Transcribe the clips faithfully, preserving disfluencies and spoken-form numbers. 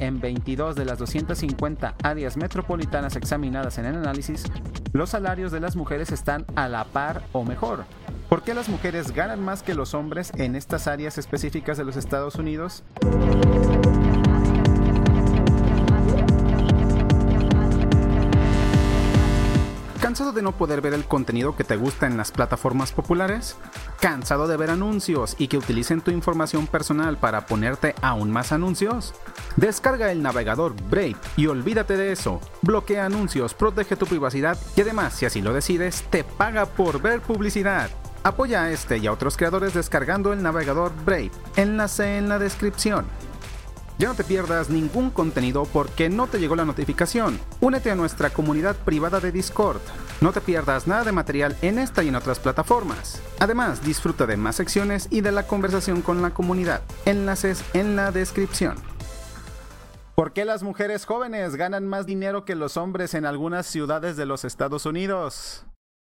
en veintidós de las doscientas cincuenta áreas metropolitanas examinadas en el análisis, los salarios de las mujeres están a la par o mejor. ¿Por qué las mujeres ganan más que los hombres en estas áreas específicas de los Estados Unidos? ¿Cansado de no poder ver el contenido que te gusta en las plataformas populares? ¿Cansado de ver anuncios y que utilicen tu información personal para ponerte aún más anuncios? Descarga el navegador Brave y olvídate de eso. Bloquea anuncios, protege tu privacidad y además, si así lo decides, te paga por ver publicidad. Apoya a este y a otros creadores descargando el navegador Brave. Enlace en la descripción. Ya no te pierdas ningún contenido porque no te llegó la notificación. Únete a nuestra comunidad privada de Discord. No te pierdas nada de material en esta y en otras plataformas. Además, disfruta de más secciones y de la conversación con la comunidad. Enlaces en la descripción. ¿Por qué las mujeres jóvenes ganan más dinero que los hombres en algunas ciudades de los Estados Unidos?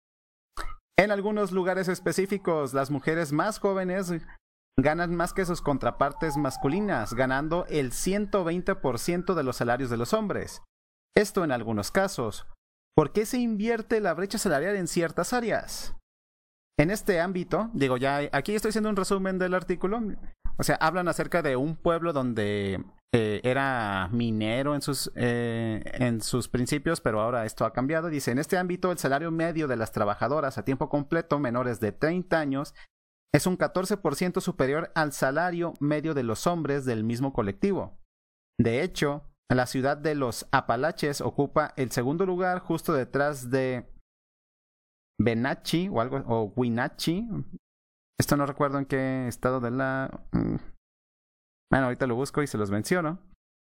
En algunos lugares específicos, las mujeres más jóvenes ganan más que sus contrapartes masculinas, ganando el ciento veinte por ciento de los salarios de los hombres. Esto en algunos casos. ¿Por qué se invierte la brecha salarial en ciertas áreas? En este ámbito, digo ya, aquí estoy haciendo un resumen del artículo. O sea, hablan acerca de un pueblo donde eh, era minero en sus, eh, en sus principios, pero ahora esto ha cambiado. Dice, en este ámbito, el salario medio de las trabajadoras a tiempo completo menores de treinta años es un catorce por ciento superior al salario medio de los hombres del mismo colectivo. De hecho, la ciudad de los Apalaches ocupa el segundo lugar justo detrás de Wenatchee o algo o Wenatchee. Esto no recuerdo en qué estado de la... Bueno, ahorita lo busco y se los menciono.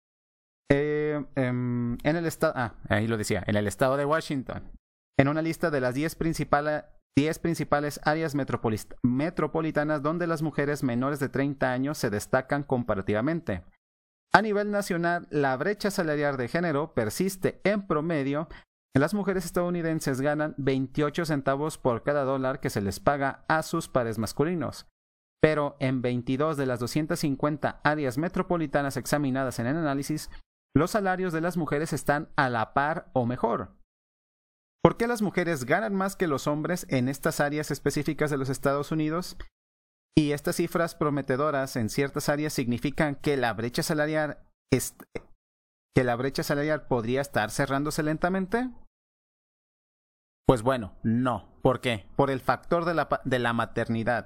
Eh, eh, en el estado... Ah, ahí lo decía. En el estado de Washington. En una lista de las diez principales... diez principales áreas metropolitanas donde las mujeres menores de treinta años se destacan comparativamente. A nivel nacional, la brecha salarial de género persiste en promedio. Las mujeres estadounidenses ganan veintiocho centavos por cada dólar que se les paga a sus pares masculinos. Pero en veintidós de las doscientas cincuenta áreas metropolitanas examinadas en el análisis, los salarios de las mujeres están a la par o mejor. ¿Por qué las mujeres ganan más que los hombres en estas áreas específicas de los Estados Unidos? Y estas cifras prometedoras en ciertas áreas significan que la brecha salarial es, que la brecha salarial podría estar cerrándose lentamente. Pues bueno, no. ¿Por qué? Por el factor de la, de la maternidad.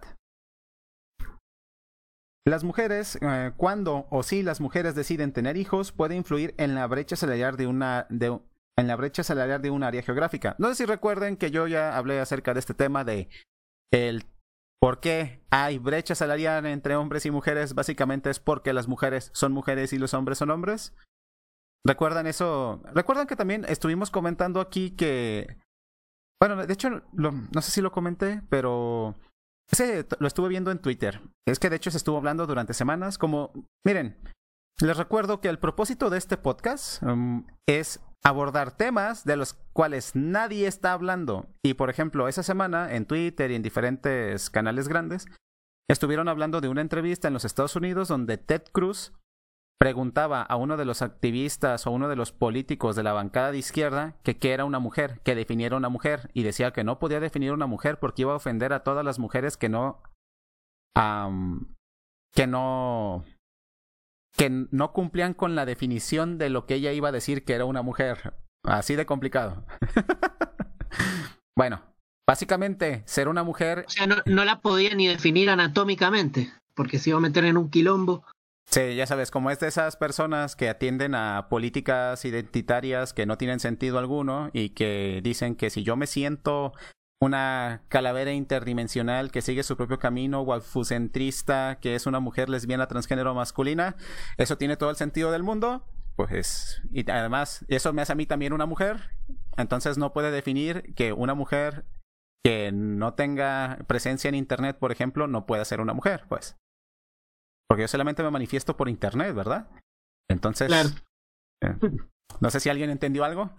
Las mujeres, eh, cuando o si las mujeres deciden tener hijos, puede influir en la brecha salarial de una de en la brecha salarial de un área geográfica. No sé si recuerden que yo ya hablé acerca de este tema de el por qué hay brecha salarial entre hombres y mujeres. Básicamente es porque las mujeres son mujeres y los hombres son hombres. ¿Recuerdan eso? ¿Recuerdan que también estuvimos comentando aquí que... Bueno, de hecho, lo, no sé si lo comenté, pero... Ese lo estuve viendo en Twitter. Es que de hecho se estuvo hablando durante semanas como... Miren, les recuerdo que el propósito de este podcast um, es abordar temas de los cuales nadie está hablando. Y por ejemplo, esa semana en Twitter y en diferentes canales grandes estuvieron hablando de una entrevista en los Estados Unidos donde Ted Cruz preguntaba a uno de los activistas o uno de los políticos de la bancada de izquierda que qué era una mujer, que definiera una mujer, y decía que no podía definir una mujer porque iba a ofender a todas las mujeres que no um, que no que no cumplían con la definición de lo que ella iba a decir que era una mujer. Así de complicado. Bueno, básicamente, ser una mujer... O sea, no, no la podía ni definir anatómicamente, porque se iba a meter en un quilombo. Sí, ya sabes, como es de esas personas que atienden a políticas identitarias que no tienen sentido alguno y que dicen que si yo me siento una calavera interdimensional que sigue su propio camino, waifucentrista, que es una mujer lesbiana transgénero masculina, eso tiene todo el sentido del mundo, pues, y además eso me hace a mí también una mujer, entonces no puede definir que una mujer que no tenga presencia en internet, por ejemplo, no pueda ser una mujer, pues. Porque yo solamente me manifiesto por internet, ¿verdad? Entonces, claro. eh, no sé si alguien entendió algo.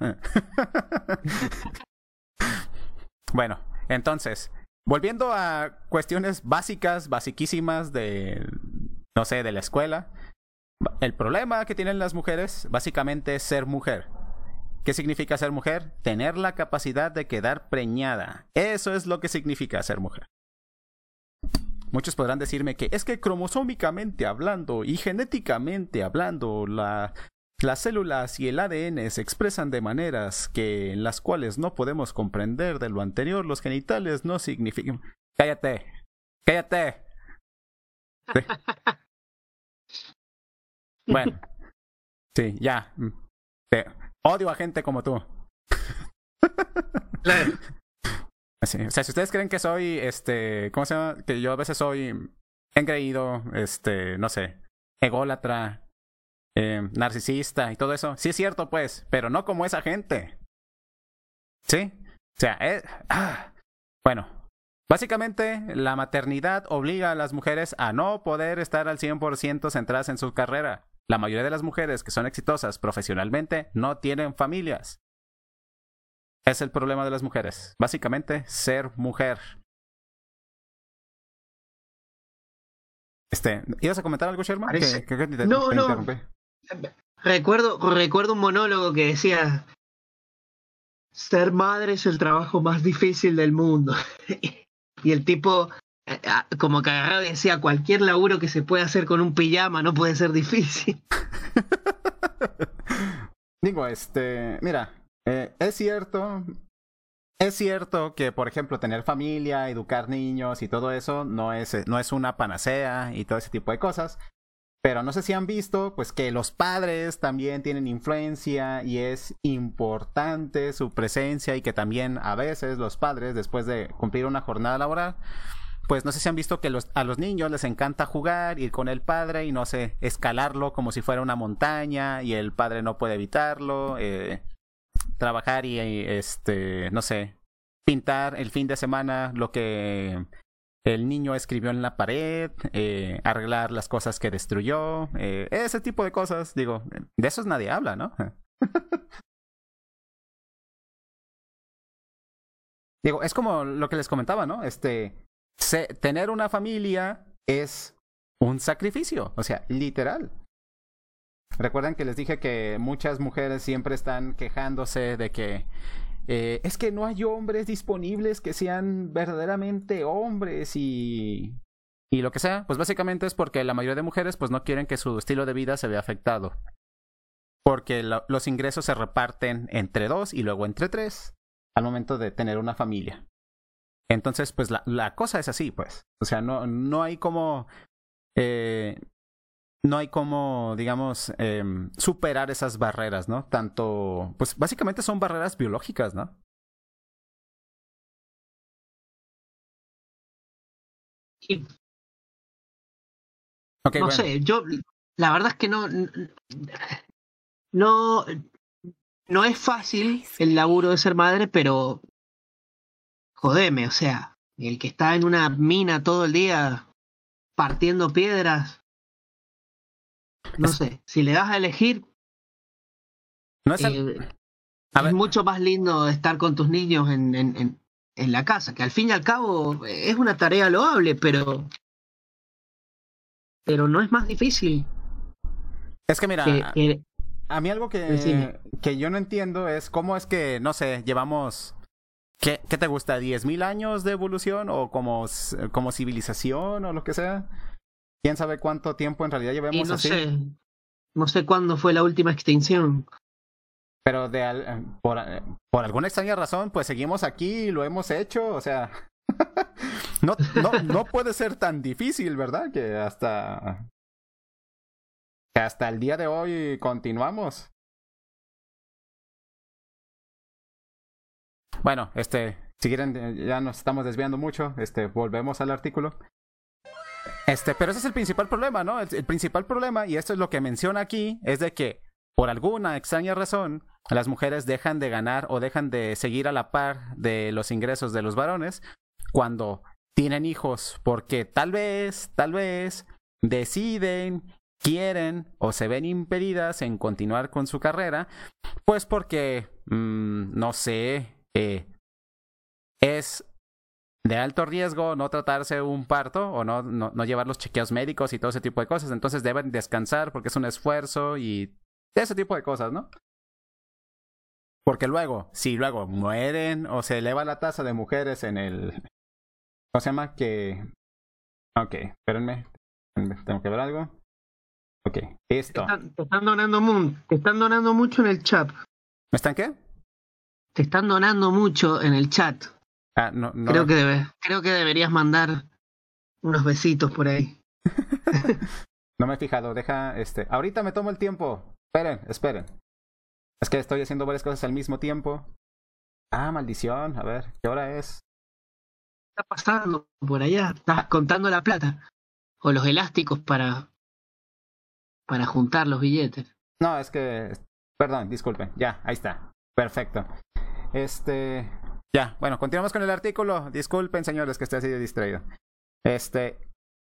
Bueno, entonces, volviendo a cuestiones básicas, basiquísimas de, no sé, de la escuela. El problema que tienen las mujeres básicamente es ser mujer. ¿Qué significa ser mujer? Tener la capacidad de quedar preñada. Eso es lo que significa ser mujer. Muchos podrán decirme que es que cromosómicamente hablando y genéticamente hablando, la, las células y el A D N se expresan de maneras que en las cuales no podemos comprender de lo anterior. Los genitales no significan... Cállate, cállate. Sí. Bueno, sí, ya. Te odio a gente como tú. Claro. Sí, o sea, si ustedes creen que soy, este, ¿cómo se llama? Que yo a veces soy engreído, este, no sé, ególatra, eh, narcisista y todo eso. Sí es cierto, pues, pero no como esa gente. ¿Sí? O sea, es... Ah. Bueno, básicamente la maternidad obliga a las mujeres a no poder estar al cien por ciento centradas en su carrera. La mayoría de las mujeres que son exitosas profesionalmente no tienen familias. Es el problema de las mujeres. Básicamente, ser mujer. Este, ¿ibas a comentar algo, Sherman? Parece... ¿Qué, qué, qué te, no, te no. interrumpí? Recuerdo, recuerdo un monólogo que decía: ser madre es el trabajo más difícil del mundo. Y el tipo, como que agarraba y decía: cualquier laburo que se pueda hacer con un pijama no puede ser difícil. Digo, este, mira, eh, es cierto, es cierto que, por ejemplo, tener familia, educar niños y todo eso no es, no es una panacea y todo ese tipo de cosas. Pero no sé si han visto, pues, que los padres también tienen influencia y es importante su presencia, y que también a veces los padres, después de cumplir una jornada laboral, pues no sé si han visto que los, a los niños les encanta jugar, ir con el padre y no sé, escalarlo como si fuera una montaña y el padre no puede evitarlo, eh, trabajar y, este, no sé, pintar el fin de semana lo que el niño escribió en la pared, eh, arreglar las cosas que destruyó, eh, ese tipo de cosas. Digo, de esos nadie habla, ¿no? Digo, es como lo que les comentaba, ¿no? Este, se, tener una familia es un sacrificio, o sea, literal. Recuerdan que les dije que muchas mujeres siempre están quejándose de que eh, es que no hay hombres disponibles que sean verdaderamente hombres y, y lo que sea. Pues básicamente es porque la mayoría de mujeres pues no quieren que su estilo de vida se vea afectado. Porque lo, los ingresos se reparten entre dos y luego entre tres al momento de tener una familia. Entonces, pues la, la cosa es así, pues. O sea, no, no hay como... Eh, no hay como, digamos, eh, superar esas barreras, ¿no? Tanto, pues básicamente son barreras biológicas, ¿no? Y, Okay, no bueno. sé, yo, la verdad es que no, no, no es fácil el laburo de ser madre, pero jodeme, o sea, el que está en una mina todo el día partiendo piedras, no sé, si le das a elegir, No es, el... eh, es ver. mucho más lindo estar con tus niños en, en, en, en la casa, que al fin y al cabo es una tarea loable, pero, pero no es más difícil. Es que mira, que, que... a mí algo que, que yo no entiendo es cómo es que, no sé, llevamos... ¿Qué, ¿Qué te gusta? ¿diez mil años de evolución? ¿O como, como civilización o lo que sea? ¿Quién sabe cuánto tiempo en realidad llevamos y no así? Sé, no sé cuándo fue la última extinción. Pero de al, por, por alguna extraña razón, pues seguimos aquí y lo hemos hecho. O sea, no, no, no puede ser tan difícil, ¿verdad? Que hasta, que hasta el día de hoy continuamos. Bueno, este, si quieren, ya nos estamos desviando mucho, este, volvemos al artículo. Este, pero ese es el principal problema, ¿no? El, el principal problema, y esto es lo que menciona aquí, es de que, por alguna extraña razón, las mujeres dejan de ganar o dejan de seguir a la par de los ingresos de los varones cuando tienen hijos, porque tal vez, tal vez, deciden, quieren o se ven impedidas en continuar con su carrera, pues porque, mmm, no sé... Eh, es de alto riesgo no tratarse un parto o no, no, no llevar los chequeos médicos y todo ese tipo de cosas. Entonces deben descansar porque es un esfuerzo y ese tipo de cosas, ¿no? Porque luego, si luego mueren o se eleva la tasa de mujeres en el... ¿Cómo se llama? Que... Ok, espérenme. Tengo que ver algo. Ok, esto. Te están, te están donando mu- te están donando mucho en el chat. ¿Me están qué? Te están donando mucho en el chat. Ah, no, no. Creo que debe, creo que deberías mandar unos besitos por ahí. No me he fijado, deja, este... Ahorita me tomo el tiempo. Esperen, esperen. Es que estoy haciendo varias cosas al mismo tiempo. Ah, maldición, a ver, ¿qué hora es? ¿Qué está pasando por allá? ¿Estás contando la plata? O los elásticos para, para juntar los billetes. No, es que... Perdón, disculpen. Ya, ahí está. Perfecto. Este... Ya, bueno, continuamos con el artículo. Disculpen, señores, que estoy así de distraído. Este...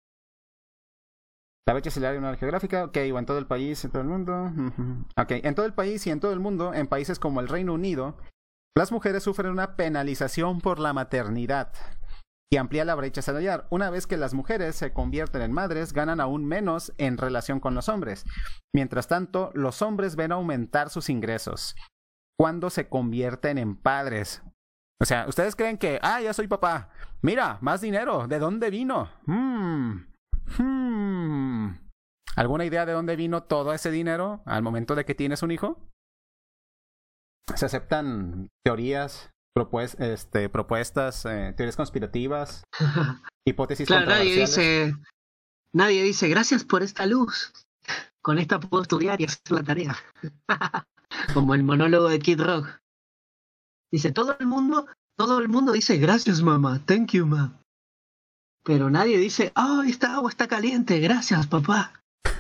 La brecha salarial en una geográfica, ok, o en todo el país, en todo el mundo. Uh-huh. Ok, en todo el país y en todo el mundo, en países como el Reino Unido, las mujeres sufren una penalización por la maternidad y amplía la brecha salarial. Una vez que las mujeres se convierten en madres, ganan aún menos en relación con los hombres. Mientras tanto, los hombres ven aumentar sus ingresos cuando se convierten en padres. O sea, ¿ustedes creen que, ah, ya soy papá? Mira, más dinero, ¿de dónde vino? Hmm... Hmm. ¿Alguna idea de dónde vino todo ese dinero al momento de que tienes un hijo? Se aceptan teorías, propues este, propuestas, eh, teorías conspirativas, hipótesis claro, nadie controversiales. dice, nadie dice, gracias por esta luz. Con esta puedo estudiar y hacer la tarea. Como el monólogo de Kid Rock. Dice, todo el mundo, todo el mundo dice, gracias mamá, thank you ma. Pero nadie dice, oh, esta agua está caliente, gracias, papá.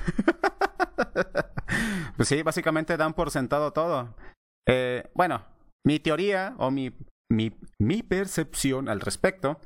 Pues sí, básicamente dan por sentado todo. Eh, bueno, mi teoría o mi, mi, mi percepción al respecto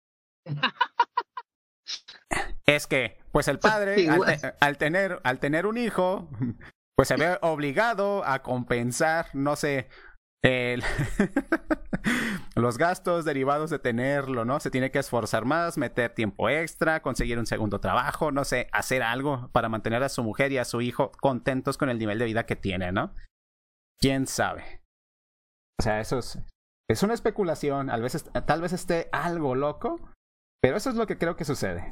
es que, pues el padre, al, te al, tener, al tener un hijo, pues se ve obligado a compensar, no sé, el los gastos derivados de tenerlo, ¿no? Se tiene que esforzar más, meter tiempo extra, conseguir un segundo trabajo, no sé, hacer algo para mantener a su mujer y a su hijo contentos con el nivel de vida que tiene, ¿no? ¿Quién sabe? O sea, eso es, es una especulación, a veces, tal vez esté algo loco, pero eso es lo que creo que sucede.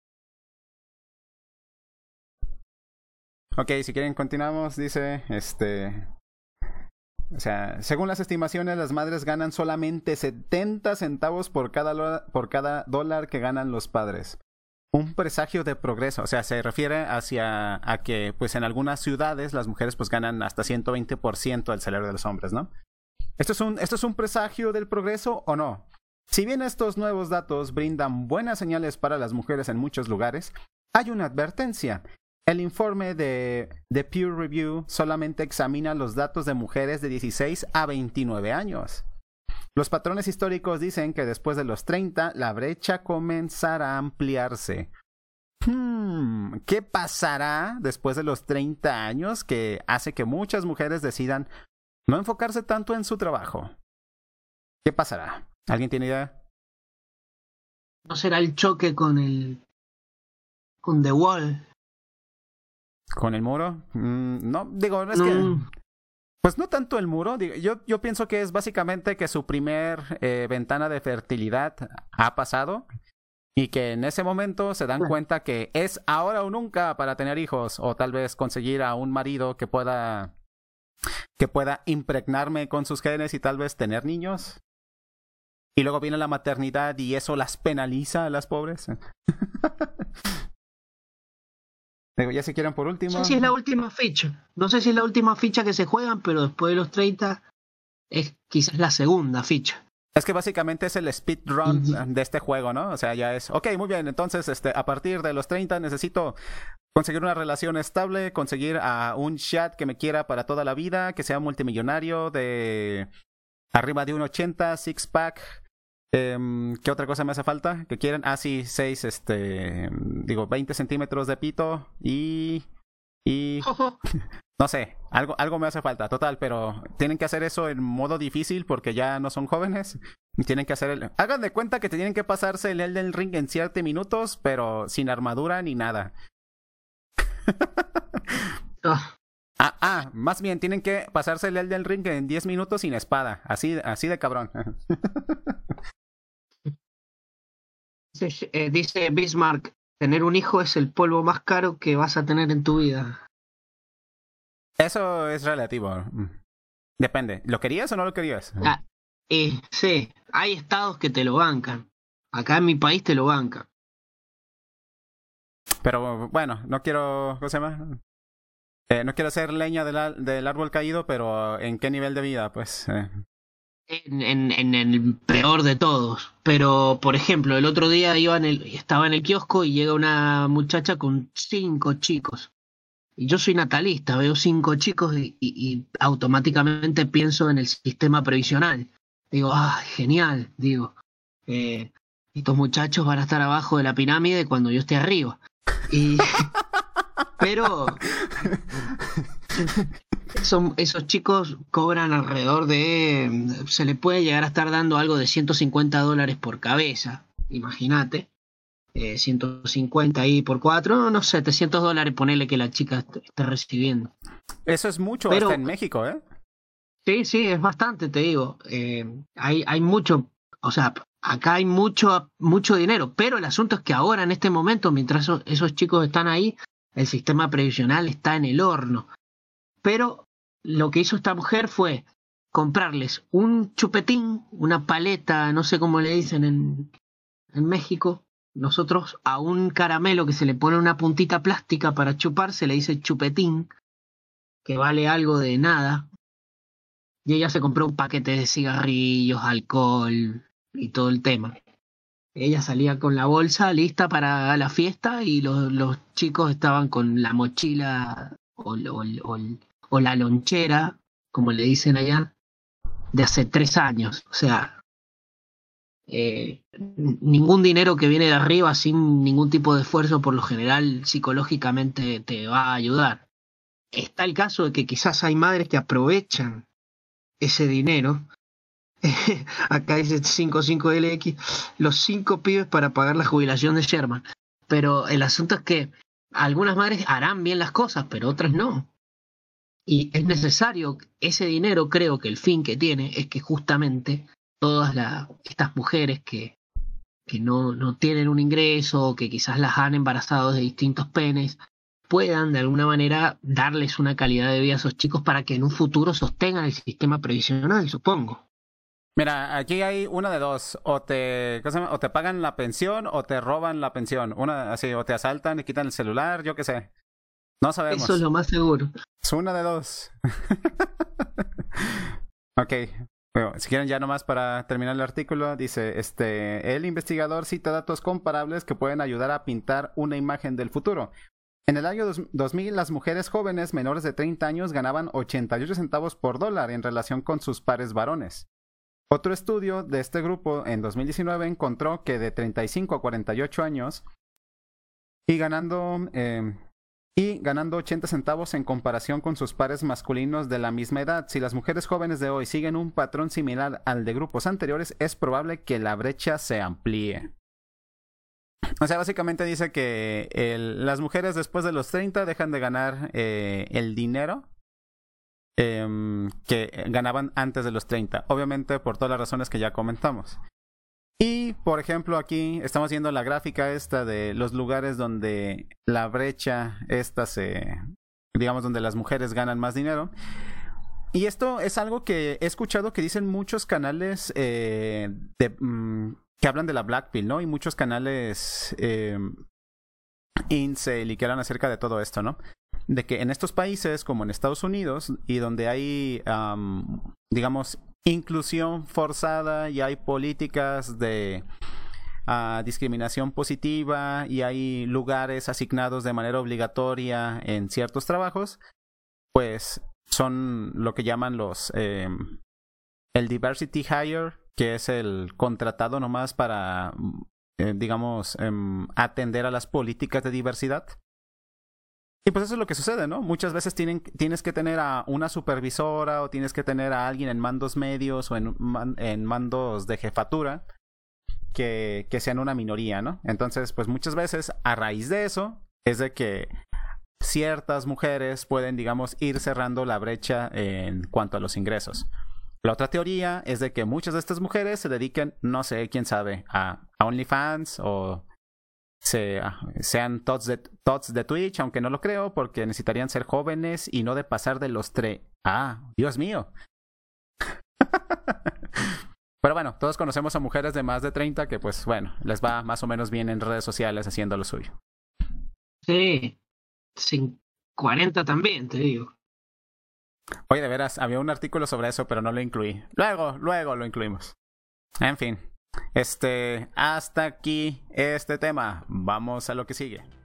Ok, si quieren continuamos, dice, este... O sea, según las estimaciones, las madres ganan solamente setenta centavos por cada, por cada dólar que ganan los padres. Un presagio de progreso. O sea, se refiere hacia a que, pues, en algunas ciudades las mujeres pues ganan hasta ciento veinte por ciento del salario de los hombres, ¿no? ¿Esto es un, esto es un presagio del progreso o no? Si bien estos nuevos datos brindan buenas señales para las mujeres en muchos lugares, hay una advertencia. El informe de, de Peer Review solamente examina los datos de mujeres de dieciséis a veintinueve años. Los patrones históricos dicen que después de los treinta, la brecha comenzará a ampliarse. Hmm, ¿qué pasará después de los treinta años que hace que muchas mujeres decidan no enfocarse tanto en su trabajo? ¿Qué pasará? ¿Alguien tiene idea? ¿No será el choque con el... con The Wall? ¿Con el muro? Mm, no, digo, no es no. que... Pues no tanto el muro, digo, yo, yo pienso que es básicamente que su primer eh, ventana de fertilidad ha pasado y que en ese momento se dan cuenta que es ahora o nunca para tener hijos o tal vez conseguir a un marido que pueda, que pueda impregnarme con sus genes y tal vez tener niños. Y luego viene la maternidad y eso las penaliza a las pobres. Digo, ya si quieren por último. No sé si es la última ficha. No sé si es la última ficha que se juegan, pero después de los treinta es quizás la segunda ficha. Es que básicamente es el speedrun uh-huh. de este juego, ¿no? O sea, ya es, ok, muy bien, entonces este, a partir de los treinta necesito conseguir una relación estable, conseguir a un chat que me quiera para toda la vida, que sea multimillonario, de arriba de uno ochenta, six pack. Um, ¿Qué otra cosa me hace falta? ¿Qué quieren? Ah, sí, seis, este, digo, veinte centímetros de pito y... y... no sé, algo, algo me hace falta, total, pero tienen que hacer eso en modo difícil porque ya no son jóvenes. Tienen que hacer el... Hagan de cuenta que te tienen que pasarse el Elden Ring en siete minutos, pero sin armadura ni nada. Oh. Ah, ah, más bien, tienen que pasarse el Elden Ring en diez minutos sin espada. Así, así de cabrón. Eh, dice Bismarck, tener un hijo es el polvo más caro que vas a tener en tu vida. Eso es relativo. Depende. ¿Lo querías o no lo querías? Ah, eh, sí, hay estados que te lo bancan. Acá en mi país te lo bancan. Pero bueno, no quiero... ¿Cómo se llama? Eh, no quiero ser leña del, al- del árbol caído, pero ¿en qué nivel de vida? Pues... Eh. En, en, en el peor de todos. Pero, por ejemplo, el otro día iba en el, estaba en el kiosco y llega una muchacha con cinco chicos. Y yo soy natalista, veo cinco chicos y, y- y automáticamente pienso en el sistema previsional. Digo, ah, genial, digo. Eh, estos muchachos van a estar abajo de la pirámide cuando yo esté arriba. Y, pero son, esos chicos cobran alrededor de... Se le puede llegar a estar dando algo de ciento cincuenta dólares por cabeza, imagínate. Eh, ciento cincuenta ahí por cuatro, no sé, setecientos dólares, ponele que la chica est- esté recibiendo. Eso es mucho Pero hasta en México, ¿eh? sí, sí, es bastante, te digo. Eh, hay, hay mucho, o sea, acá hay mucho, mucho dinero, pero el asunto es que ahora, en este momento, mientras esos, esos chicos están ahí, el sistema previsional está en el horno. Pero lo que hizo esta mujer fue comprarles un chupetín, una paleta, no sé cómo le dicen en, en México. Nosotros a un caramelo que se le pone una puntita plástica para chupar se le dice chupetín, que vale algo de nada. Y ella se compró un paquete de cigarrillos, alcohol y todo el tema. Ella salía con la bolsa lista para la fiesta y los, los chicos estaban con la mochila o, o, o, o la lonchera, como le dicen allá, de hace tres años. O sea, eh, ningún dinero que viene de arriba sin ningún tipo de esfuerzo, por lo general, psicológicamente te va a ayudar. Está el caso de que quizás hay madres que aprovechan ese dinero. Acá dice cincuenta y cinco L X, los cinco pibes para pagar la jubilación de Sherman. Pero el asunto es que algunas madres harán bien las cosas, pero otras no. Y es necesario ese dinero. Creo que el fin que tiene es que justamente todas la, estas mujeres que, que no, no tienen un ingreso, o que quizás las han embarazado de distintos penes, puedan de alguna manera darles una calidad de vida a esos chicos para que en un futuro sostengan el sistema previsional, supongo. Mira, aquí hay una de dos. O te, ¿cómo se llama? O te pagan la pensión o te roban la pensión. Una así, o te asaltan y quitan el celular, yo qué sé. No sabemos. Eso es lo más seguro. Es una de dos. Ok. Bueno, si quieren ya nomás para terminar el artículo, dice, este, el investigador cita datos comparables que pueden ayudar a pintar una imagen del futuro. En el año dos- 2000, las mujeres jóvenes menores de treinta años ganaban ochenta y ocho centavos por dólar en relación con sus pares varones. Otro estudio de este grupo en dos mil diecinueve encontró que de treinta y cinco a cuarenta y ocho años y ganando, eh, y ganando ochenta centavos en comparación con sus pares masculinos de la misma edad. Si las mujeres jóvenes de hoy siguen un patrón similar al de grupos anteriores, es probable que la brecha se amplíe. O sea, básicamente dice que el, las mujeres después de los treinta dejan de ganar eh, el dinero eh, que ganaban antes de los treinta. Obviamente por todas las razones que ya comentamos. Y, por ejemplo, aquí estamos viendo la gráfica esta de los lugares donde la brecha esta se... digamos, donde las mujeres ganan más dinero. Y esto es algo que he escuchado que dicen muchos canales eh, de, mm, que hablan de la Black Pill, ¿no? Y muchos canales eh, incel y que hablan acerca de todo esto, ¿no? De que en estos países, como en Estados Unidos, y donde hay, um, digamos, inclusión forzada y hay políticas de uh, discriminación positiva y hay lugares asignados de manera obligatoria en ciertos trabajos, pues son lo que llaman los eh, el diversity hire, que es el contratado nomás para eh, digamos eh, atender a las políticas de diversidad. Y pues eso es lo que sucede, ¿no? Muchas veces tienen, tienes que tener a una supervisora o tienes que tener a alguien en mandos medios o en, man, en mandos de jefatura que, que sean una minoría, ¿no? Entonces, pues muchas veces a raíz de eso es de que ciertas mujeres pueden, digamos, ir cerrando la brecha en cuanto a los ingresos. La otra teoría es de que muchas de estas mujeres se dediquen, no sé, quién sabe, a, a OnlyFans o se, sean tots de, tots de Twitch, aunque no lo creo, porque necesitarían ser jóvenes y no de pasar de los tres. Ah, Dios mío. Pero bueno, todos conocemos a mujeres de más de treinta que pues bueno, les va más o menos bien en redes sociales haciendo lo suyo. Sí, sin cuarenta también, te digo. Oye, de veras, había un artículo sobre eso, pero no lo incluí. Luego, luego lo incluimos. En fin, este, hasta aquí este tema. Vamos a lo que sigue.